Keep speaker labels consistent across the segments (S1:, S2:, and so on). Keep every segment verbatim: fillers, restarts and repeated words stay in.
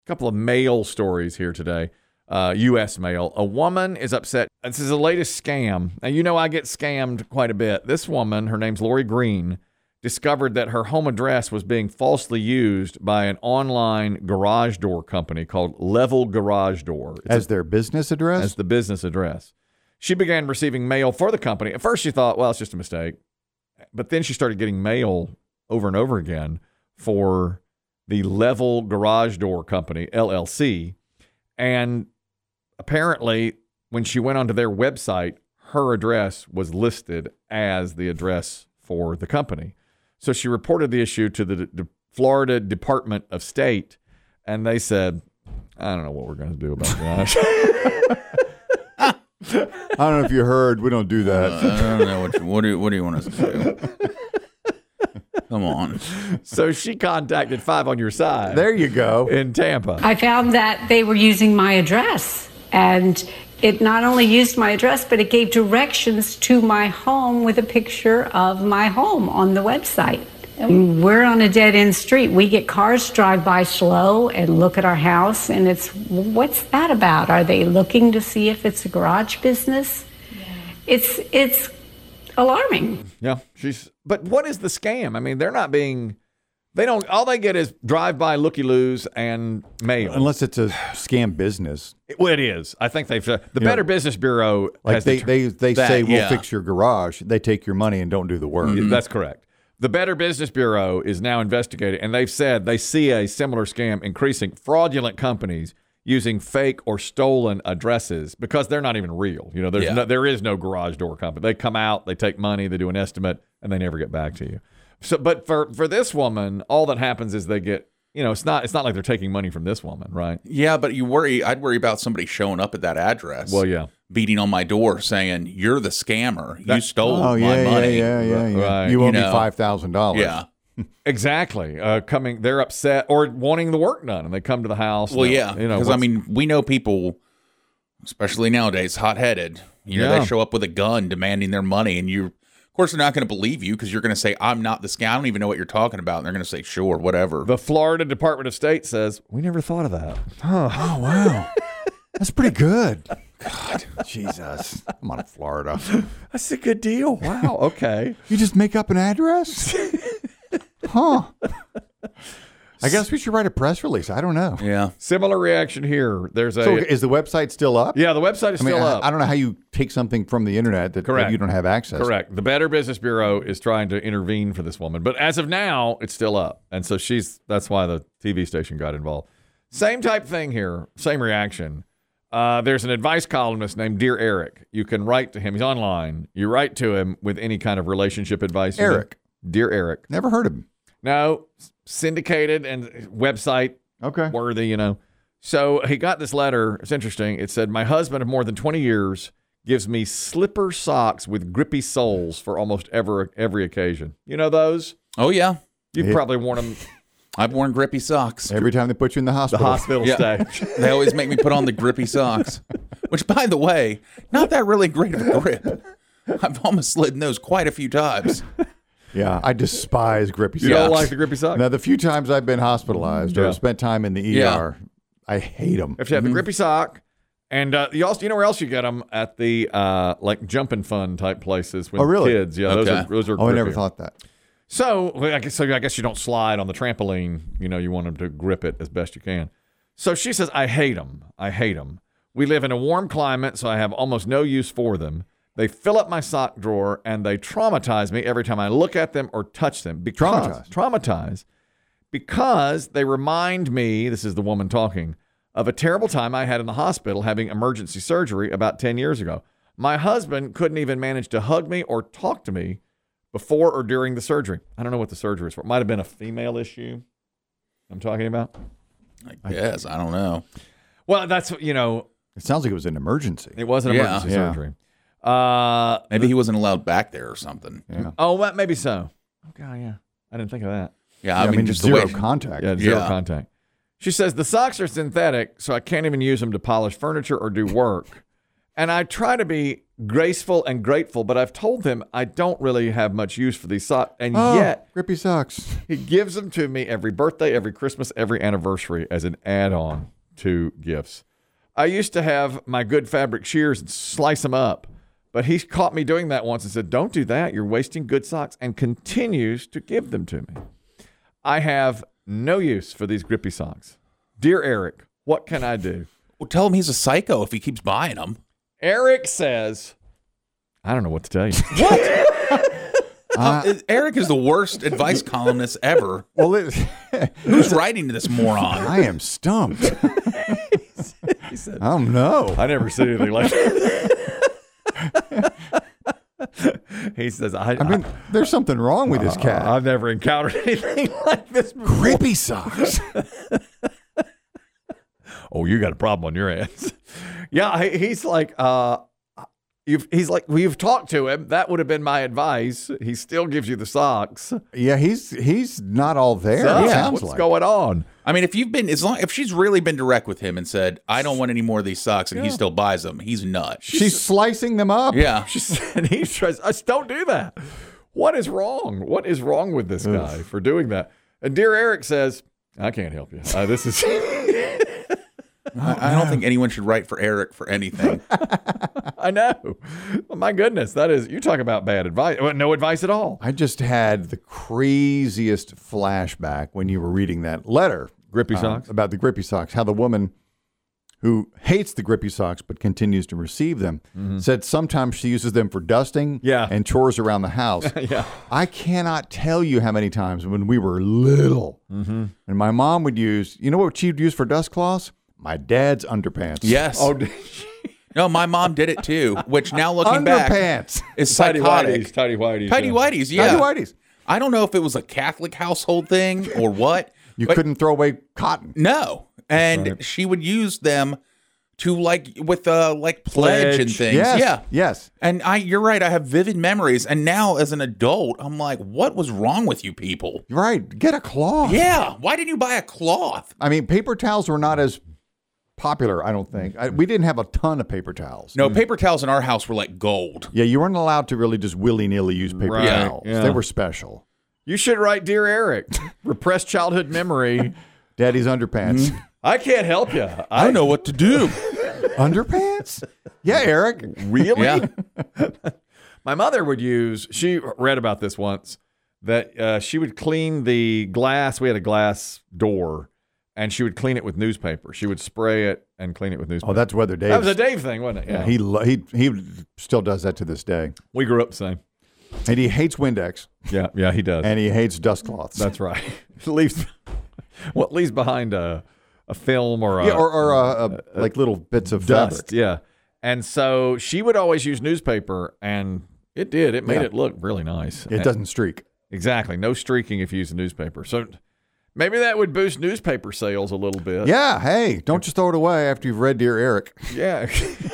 S1: A couple of mail stories here today. Uh, U S mail. A woman is upset. This is the latest scam. Now, you know I get scammed quite a bit. This woman, her name's Lori Green, discovered that her home address was being falsely used by an online garage door company called Level Garage Door. It's
S2: as
S1: a,
S2: their business address?
S1: As the business address. She began receiving mail for the company. At first she thought, well, it's just a mistake. But then she started getting mail over and over again for the Level Garage Door Company, L L C. And apparently, when she went onto their website, her address was listed as the address for the company. So she reported the issue to the, the Florida Department of State, and they said, I don't know what we're going to do about that.
S2: I don't know if you heard. We don't do that.
S3: Uh, I don't know. What, you, what, do you, what do you want us to do? Come on.
S1: So she contacted Five on Your Side.
S2: There you go.
S1: In Tampa.
S4: I found that they were using my address, and it not only used my address, but it gave directions to my home with a picture of my home on the website. And we're on a dead-end street. We get cars drive by slow and look at our house, and it's, what's that about? Are they looking to see if it's a garage business? Yeah. It's it's alarming.
S1: Yeah, she's. But what is the scam? I mean, they're not being. They don't. All they get is drive-by looky-loos and mail.
S2: Unless it's a scam business.
S1: It, well, it is. I think they've. Uh, the you Better know, Business Bureau
S2: like
S1: has
S2: they
S1: the,
S2: they they
S1: that,
S2: say we'll
S1: yeah.
S2: fix your garage. They take your money and don't do the work.
S1: Mm-hmm. That's correct. The Better Business Bureau is now investigating, and they've said they see a similar scam increasing. Fraudulent companies using fake or stolen addresses because they're not even real. You know, there's
S3: yeah.
S1: no, there is no garage door company. They come out, they take money, they do an estimate, and they never get back to you. So, but for for this woman, all that happens is they get. You know, it's not it's not like they're taking money from this woman, right?
S3: Yeah, but you worry. I'd worry about somebody showing up at that address.
S1: Well, yeah.
S3: Beating on my door saying, you're the scammer. That, you stole
S2: oh,
S3: my
S2: yeah,
S3: money.
S2: Yeah, yeah, yeah.
S1: Right.
S2: You owe
S3: you
S2: me
S3: know,
S2: five thousand dollars.
S3: Yeah.
S1: Exactly. Uh, coming, they're upset or wanting the work done, and they come to the house.
S3: Well,
S1: and,
S3: yeah.
S1: You know,
S3: because, I mean, we know people, especially nowadays, hot-headed. You know,
S1: yeah.
S3: they show up with a gun demanding their money, and you, of course, they're not going to believe you because you're going to say, I'm not the scam. I don't even know what you're talking about. And they're going to say, sure, whatever.
S1: The Florida Department of State says, we never thought of that.
S2: Huh. Oh, wow. That's pretty good. God, Jesus. I'm on Florida.
S1: That's a good deal. Wow. Okay.
S2: You just make up an address? Huh. I guess we should write a press release. I don't know.
S3: Yeah.
S1: Similar reaction here. There's a.
S2: So is the website still up?
S1: Yeah, the website is
S2: I mean,
S1: still
S2: I,
S1: up.
S2: I don't know how you take something from the internet that, that you don't have access.
S1: Correct. The Better Business Bureau is trying to intervene for this woman, but as of now, it's still up, and so she's. That's why the T V station got involved. Same type thing here. Same reaction. Uh, there's an advice columnist named Dear Eric. You can write to him. He's online. You write to him with any kind of relationship advice.
S2: Eric.
S1: Dear Eric.
S2: Never heard of him.
S1: No, syndicated and website
S2: okay.
S1: worthy, you know. So he got this letter. It's interesting. It said, my husband of more than twenty years gives me slipper socks with grippy soles for almost every, every occasion. You know those?
S3: Oh, yeah.
S1: You've
S2: Yeah.
S1: probably worn them.
S3: I've worn grippy socks.
S2: Every time they put you in the
S1: The
S2: hospital.
S1: hospital
S3: Yeah.
S1: stay.
S3: They always make me put on the grippy socks, which, by the way, not that really great of a grip. I've almost slid in those quite a few times.
S2: Yeah, I despise grippy
S1: You
S2: socks.
S1: don't like the grippy socks?
S2: Now, the few times I've been hospitalized
S1: Yeah.
S2: or spent time in the E R,
S3: Yeah.
S2: I hate them.
S1: If you have the grippy sock, and uh, you also, you know where else you get them? At the uh, like jumping fun type places with
S2: Oh, really?
S1: kids. Yeah, those
S3: Okay.
S1: are those are.
S2: Oh, I never
S1: grippy.
S2: thought that.
S1: So I guess so I guess you don't slide on the trampoline. You know, you want them to grip it as best you can. So she says, I hate them. I hate them. We live in a warm climate, so I have almost no use for them. They fill up my sock drawer, and they traumatize me every time I look at them or touch them. Because,
S2: Traumatize.
S1: Traumatize. Because they remind me, this is the woman talking, of a terrible time I had in the hospital having emergency surgery about ten years ago. My husband couldn't even manage to hug me or talk to me before or during the surgery. I don't know what the surgery is for. It might have been a female issue I'm talking about.
S3: I guess. I don't know.
S1: Well, that's, you know,
S2: It sounds like it was an emergency.
S1: it was an
S3: Yeah.
S1: emergency
S2: Yeah.
S1: surgery. Uh,
S3: Maybe he wasn't allowed back there or something.
S2: Yeah.
S1: oh, well, maybe so. Oh, God, yeah. I didn't think of that.
S3: Yeah,
S2: Yeah,
S3: I, mean, just the
S2: zero
S3: way.
S2: contact.
S1: Yeah, zero
S3: Yeah.
S1: contact. She says the socks are synthetic, so I can't even use them to polish furniture or do work. And I try to be graceful and grateful, but I've told them I don't really have much use for these socks. And
S2: Oh,
S1: yet
S2: grippy socks.
S1: he gives them to me every birthday, every Christmas, every anniversary as an add-on to gifts. I used to have my good fabric shears and slice them up, but he caught me doing that once and said, don't do that. You're wasting good socks, and continues to give them to me. I have no use for these grippy socks. Dear Eric, what can I do?
S3: Well, tell him he's a psycho if he keeps buying them.
S1: Eric says, I don't know what to tell you.
S3: Uh, Eric is the worst advice columnist ever.
S2: Well, it,
S3: Who's writing to this moron?
S2: I am stumped.
S1: He said,
S2: I don't know.
S1: I never see anything like that. He says, I,
S2: I mean, there's something wrong with this
S1: I,
S2: cat.
S1: I've never encountered anything like this before.
S2: Grippy socks.
S1: Oh, you got a problem on your hands. Yeah, he, he's like, uh, you've, he's like, we've talked to him. That would have been my advice. He still gives you the socks.
S2: Yeah, he's he's not all there.
S1: So,
S2: it
S3: yeah,
S2: sounds
S1: what's
S2: like.
S1: going on?
S3: I mean, if you've been as long, if she's really been direct with him and said, "I don't want any more of these socks," and he still buys them, he's nuts.
S2: She's slicing them up.
S3: Yeah,
S1: She said, he tries, I don't do that. What is wrong? What is wrong with this guy for doing that? And dear Eric says, I can't help you. Uh, this is.
S3: I, I don't think anyone should write for Eric for anything.
S1: I know. My goodness, that is, you talk about bad advice. Well, no advice at all.
S2: I just had the craziest flashback when you were reading that letter.
S1: Grippy
S2: um,
S1: socks?
S2: about the grippy socks, how the woman who hates the grippy socks but continues to receive them said sometimes she uses them for dusting
S1: Yeah.
S2: and chores around the house.
S1: Yeah.
S2: I cannot tell you how many times when we were little and my mom would use, you know what she'd use for dust cloths? My dad's underpants.
S3: Yes.
S1: Oh, did
S3: No, my mom did it too, which now looking back
S2: Underpants.
S3: is
S1: Tidy
S3: psychotic.
S1: whities. Tidy whities.
S3: Tidy
S1: yeah.
S3: whities, yeah.
S2: Tidy whities.
S3: I don't know if it was a Catholic household thing or what.
S2: You
S3: but
S2: couldn't throw away cotton.
S3: No, and she would use them to like with uh like pledge, and
S1: Pledge.
S3: things.
S2: Yes.
S3: Yeah,
S2: Yes.
S3: and I, you're right. I have vivid memories, and now as an adult, I'm like, what was wrong with you people?
S2: Right. Get a cloth.
S3: Yeah, why didn't you buy a cloth?
S2: I mean, paper towels were not as popular, I don't think. I, we didn't have a ton of paper towels.
S3: No, paper towels in our house were like gold.
S2: Yeah, you weren't allowed to really just willy-nilly use paper
S1: Right,
S2: towels.
S1: yeah.
S2: They were special.
S1: You should write, Dear Eric, repressed childhood memory.
S2: Daddy's underpants.
S1: I can't help you.
S3: I don't know what to do.
S2: Underpants? Yeah, Eric.
S1: Really?
S3: Yeah.
S1: My mother would use, she read about this once, that uh, she would clean the glass. We had a glass door, and she would clean it with newspaper. She would spray it and clean it with newspaper.
S2: Oh, that's Weather Dave.
S1: that was a Dave thing, wasn't it?
S2: Yeah, he, lo- he he still does that to this day.
S1: We grew up the same.
S2: And he hates Windex,
S1: Yeah, yeah, he does.
S2: and he hates dust cloths.
S1: That's right. leaves, well, it leaves behind a, a film or a,
S2: yeah, or, or uh, uh, like little bits of
S1: dust.
S2: fabric.
S1: Yeah. And so she would always use newspaper, and it did. It made
S2: Yeah.
S1: it look really nice.
S2: It doesn't streak.
S1: Exactly. No streaking if you use a newspaper. So maybe that would boost newspaper sales a little bit.
S2: Yeah, hey, don't just throw it away after you've read Dear Eric.
S1: Yeah.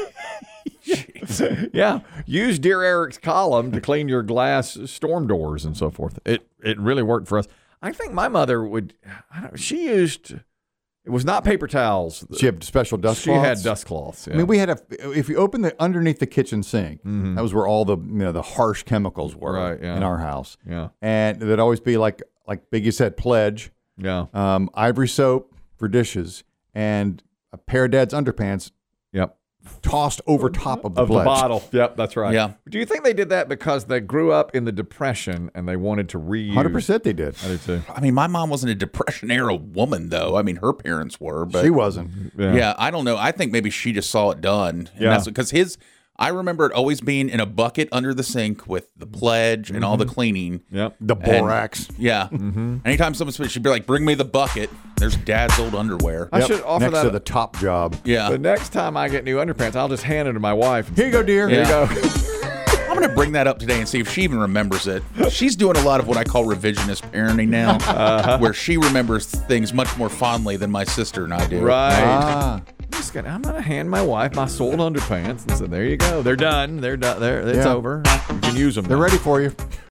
S1: Yeah. Use Dear Eric's column to clean your glass storm doors and so forth. It it really worked for us. I think my mother would, I don't, she used, it was not paper towels.
S2: She had special dust
S1: She
S2: cloths.
S1: had dust cloths. Yeah.
S2: I mean, we had a. If you open the underneath the kitchen sink, that was where all the you know the harsh chemicals were
S1: Right, yeah.
S2: in our house,
S1: yeah.
S2: and there'd always be like like Biggie said, pledge,
S1: Yeah.
S2: um, ivory soap for dishes, and a pair of Dad's underpants
S1: Yep.
S2: tossed over top of the
S1: Of
S2: pledge.
S1: the bottle. Yep, that's right.
S3: Yeah.
S1: Do you think they did that because they grew up in the Depression and they wanted to reuse?
S2: one hundred percent they did.
S1: I do too.
S3: I mean, my mom wasn't a Depression era woman, though. I mean, her parents were, but
S2: She wasn't.
S1: Yeah.
S3: yeah. I don't know. I think maybe she just saw it done. And
S1: Yeah.
S3: that's because his. I remember it always being in a bucket under the sink with the pledge and all the cleaning.
S1: Yep.
S2: The borax.
S3: Yeah. Anytime someone speaks, she'd be like, "Bring me the bucket." There's Dad's old underwear.
S1: I
S2: Yep,
S1: should offer
S2: next
S1: that.
S2: to the top job.
S3: Yeah.
S1: The next time I get new underpants, I'll just hand it to my wife. And
S2: Here you go, dear.
S1: Here
S3: Yeah.
S1: you go.
S3: I'm going to bring that up today and see if she even remembers it. She's doing a lot of what I call revisionist parenting now,
S1: Uh-huh.
S3: where she remembers things much more fondly than my sister and I do.
S1: Right.
S2: Ah,
S1: I'm just gonna, I'm gonna hand my wife my soiled underpants and say, "There you go. They're done. They're done. They're, it's
S2: Yeah.
S1: over. You can use them.
S2: they're ready for you.